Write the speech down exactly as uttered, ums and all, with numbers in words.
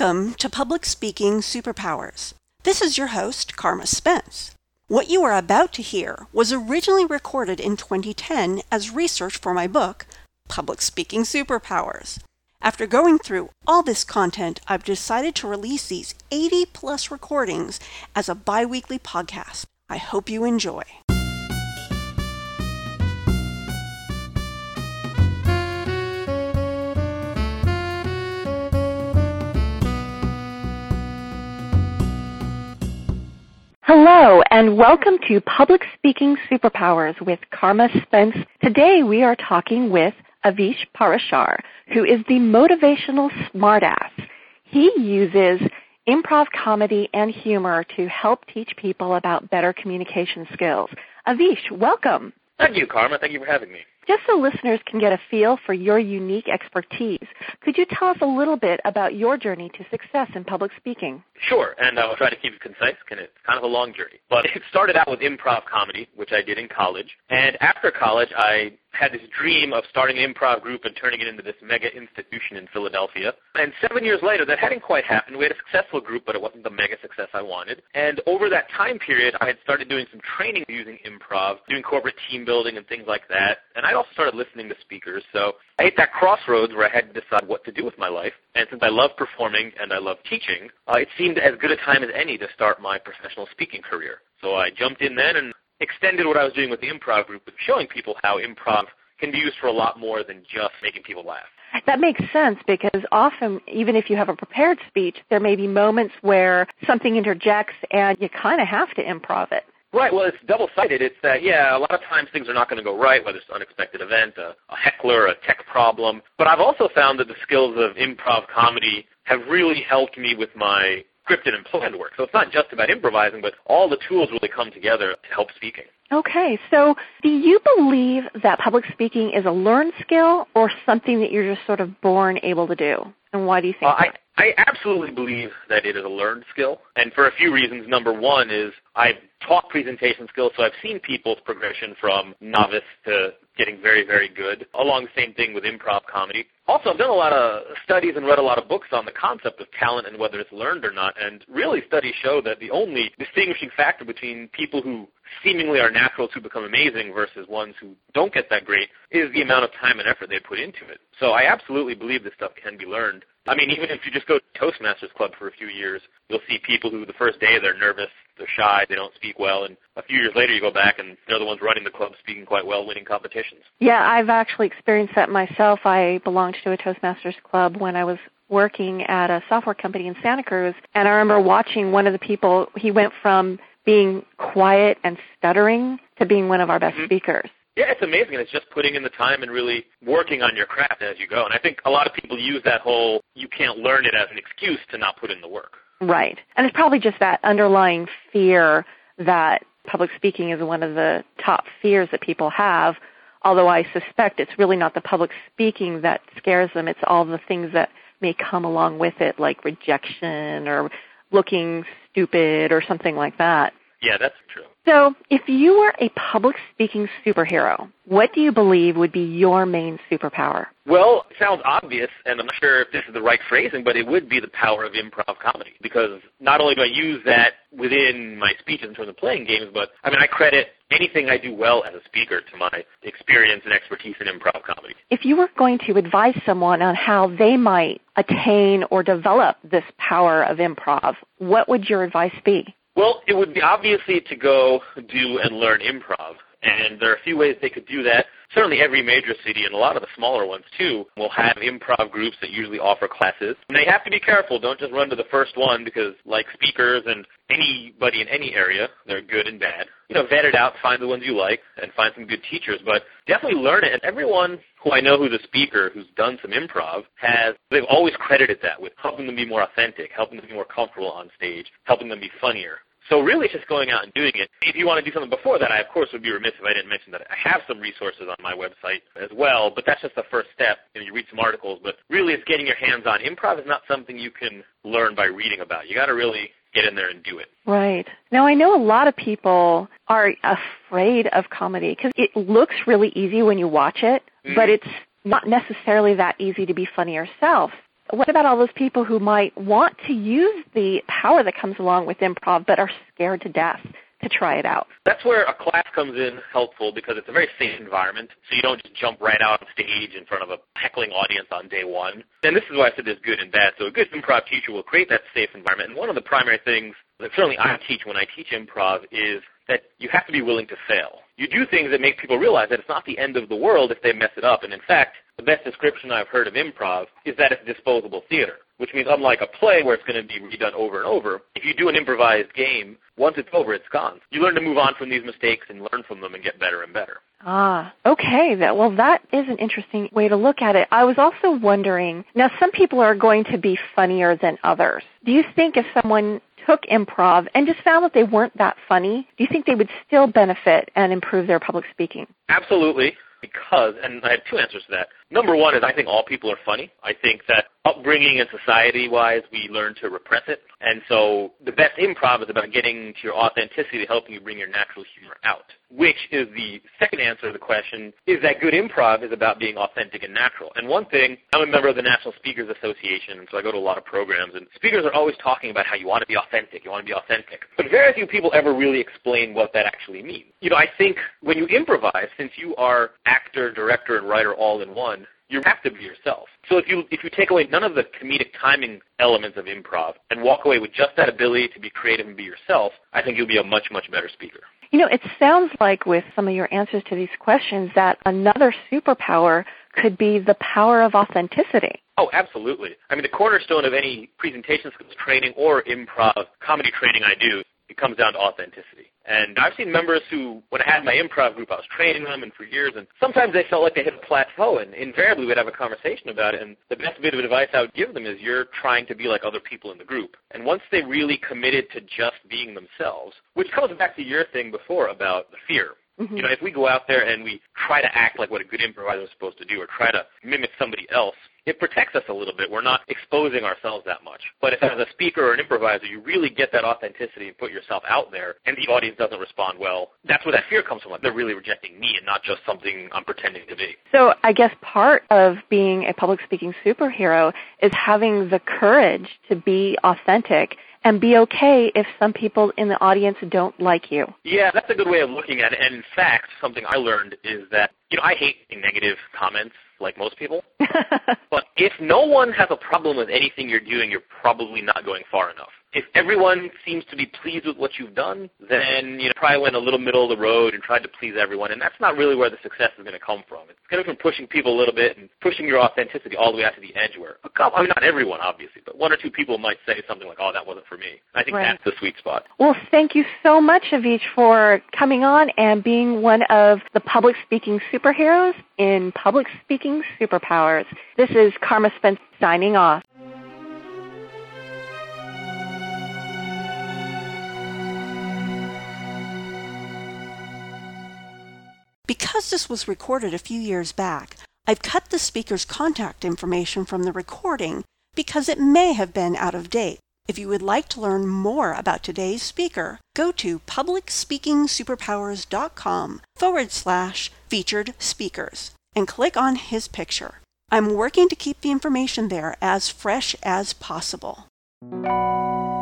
Welcome to Public Speaking Superpowers. This is your host, Karma Spence. What you are about to hear was originally recorded in twenty ten as research for my book, Public Speaking Superpowers. After going through all this content, I've decided to release these eighty plus recordings as a bi-weekly podcast. I hope you enjoy. Hello, and welcome to Public Speaking Superpowers with Karma Spence. Today we are talking with Avish Parashar, who is the motivational smartass. He uses improv comedy and humor to help teach people about better communication skills. Avish, welcome. Thank you, Karma. Thank you for having me. Just so listeners can get a feel for your unique expertise, could you tell us a little bit about your journey to success in public speaking? Sure, and I'll try to keep it concise because it's kind of a long journey. But it started out with improv comedy, which I did in college. And after college, I had this dream of starting an improv group and turning it into this mega institution in Philadelphia. And seven years later, that hadn't quite happened. We had a successful group, but it wasn't the mega success I wanted. And over that time period, I had started doing some training using improv, doing corporate team building and things like that. And I also started listening to speakers. So I hit that crossroads where I had to decide what to do with my life. And since I love performing and I love teaching, uh, it seemed as good a time as any to start my professional speaking career. So I jumped in then and extended what I was doing with the improv group with showing people how improv can be used for a lot more than just making people laugh. That makes sense because often, even if you have a prepared speech, there may be moments where something interjects and you kind of have to improv it. Right. Well, it's double-sided. It's that, yeah, a lot of times things are not going to go right, whether it's an unexpected event, a, a heckler, a tech problem. But I've also found that the skills of improv comedy have really helped me with my scripted and planned work. So it's not just about improvising, but all the tools really come together to help speaking. Okay, so do you believe that public speaking is a learned skill or something that you're just sort of born able to do? And why do you think uh, that? I, I absolutely believe that it is a learned skill, and for a few reasons. Number one is I've taught presentation skills, so I've seen people's progression from novice to getting very, very good, along the same thing with improv comedy. Also, I've done a lot of studies and read a lot of books on the concept of talent and whether it's learned or not, and really studies show that the only distinguishing factor between people who seemingly are natural to become amazing versus ones who don't get that great is the amount of time and effort they put into it. So I absolutely believe this stuff can be learned. I mean, even if you just go to Toastmasters Club for a few years, you'll see people who the first day they're nervous, they're shy, they don't speak well, and a few years later you go back and they're the ones running the club, speaking quite well, winning competitions. Yeah, I've actually experienced that myself. I belonged to a Toastmasters Club when I was working at a software company in Santa Cruz, and I remember watching one of the people, he went from being quiet and stuttering to being one of our best mm-hmm. speakers. Yeah, it's amazing, and it's just putting in the time and really working on your craft as you go. And I think a lot of people use that whole you can't learn it as an excuse to not put in the work. Right. And it's probably just that underlying fear that public speaking is one of the top fears that people have, although I suspect it's really not the public speaking that scares them. It's all the things that may come along with it, like rejection or looking stupid or something like that. Yeah, that's true. So if you were a public speaking superhero, what do you believe would be your main superpower? Well, it sounds obvious, and I'm not sure if this is the right phrasing, but it would be the power of improv comedy, because not only do I use that within my speeches in terms of playing games, but I mean, I credit anything I do well as a speaker to my experience and expertise in improv comedy. If you were going to advise someone on how they might attain or develop this power of improv, what would your advice be? Well, it would be obviously to go do and learn improv, and there are a few ways they could do that. Certainly every major city, and a lot of the smaller ones too, will have improv groups that usually offer classes. And they have to be careful. Don't just run to the first one because, like speakers and anybody in any area, they're good and bad. You know, vet it out, find the ones you like, and find some good teachers. But definitely learn it. And everyone who I know who's a speaker who's done some improv has, they've always credited that with helping them be more authentic, helping them be more comfortable on stage, helping them be funnier. So really it's just going out and doing it. If you want to do something before that, I, of course, would be remiss if I didn't mention that I have some resources on my website as well, but that's just the first step. You know, you read some articles, but really it's getting your hands on. Improv is not something you can learn by reading about. You got to really get in there and do it. Right. Now, I know a lot of people are afraid of comedy because it looks really easy when you watch it, mm-hmm. but it's not necessarily that easy to be funny yourself. What about all those people who might want to use the power that comes along with improv but are scared to death to try it out? That's where a class comes in helpful because it's a very safe environment, so you don't just jump right out on stage in front of a heckling audience on day one. And this is why I said there's good and bad. So a good improv teacher will create that safe environment. And one of the primary things that certainly I teach when I teach improv is that you have to be willing to fail. You do things that make people realize that it's not the end of the world if they mess it up. And in fact, the best description I've heard of improv is that it's disposable theater, which means unlike a play where it's going to be redone over and over, if you do an improvised game, once it's over, it's gone. You learn to move on from these mistakes and learn from them and get better and better. Ah, okay. That, well, that is an interesting way to look at it. I was also wondering, now some people are going to be funnier than others. Do you think if someone took improv and just found that they weren't that funny, do you think they would still benefit and improve their public speaking? Absolutely. Because, and I have two answers to that. Number one is I think all people are funny. I think that upbringing and society-wise, we learn to repress it. And so the best improv is about getting to your authenticity, helping you bring your natural humor out, which is the second answer to the question, is that good improv is about being authentic and natural. And one thing, I'm a member of the National Speakers Association, and so I go to a lot of programs, and speakers are always talking about how you want to be authentic, you want to be authentic. But very few people ever really explain what that actually means. You know, I think when you improvise, since you are actor, director, and writer all in one, you have to be yourself. So if you if you take away none of the comedic timing elements of improv and walk away with just that ability to be creative and be yourself, I think you'll be a much, much better speaker. You know, it sounds like with some of your answers to these questions that another superpower could be the power of authenticity. Oh, absolutely. I mean, the cornerstone of any presentation skills training or improv comedy training I do, it comes down to authenticity. And I've seen members who, when I had my improv group, I was training them and for years, and sometimes they felt like they hit a plateau, and invariably we'd have a conversation about it. And the best bit of advice I would give them is you're trying to be like other people in the group. And once they really committed to just being themselves, which comes back to your thing before about the fear. Mm-hmm. You know, if we go out there and we try to act like what a good improviser is supposed to do or try to mimic somebody else, it protects us a little bit. We're not exposing ourselves that much. But if as a speaker or an improviser, you really get that authenticity and put yourself out there and the audience doesn't respond well, that's where that fear comes from. Like they're really rejecting me and not just something I'm pretending to be. So I guess part of being a public speaking superhero is having the courage to be authentic and be okay if some people in the audience don't like you. Yeah, that's a good way of looking at it. And in fact, something I learned is that, you know, I hate negative comments like most people. But if no one has a problem with anything you're doing, you're probably not going far enough. If everyone seems to be pleased with what you've done, then you know probably went a little middle of the road and tried to please everyone, and that's not really where the success is going to come from. It's going to come from pushing people a little bit and pushing your authenticity all the way out to the edge where, I mean, not everyone, obviously, but one or two people might say something like, oh, that wasn't for me. I think right. That's the sweet spot. Well, thank you so much, Avich, for coming on and being one of the public speaking superheroes in Public Speaking Superpowers. This is Karma Spence signing off. Because this was recorded a few years back, I've cut the speaker's contact information from the recording because it may have been out of date. If you would like to learn more about today's speaker, go to publicspeakingsuperpowers.com forward slash featured speakers and click on his picture. I'm working to keep the information there as fresh as possible.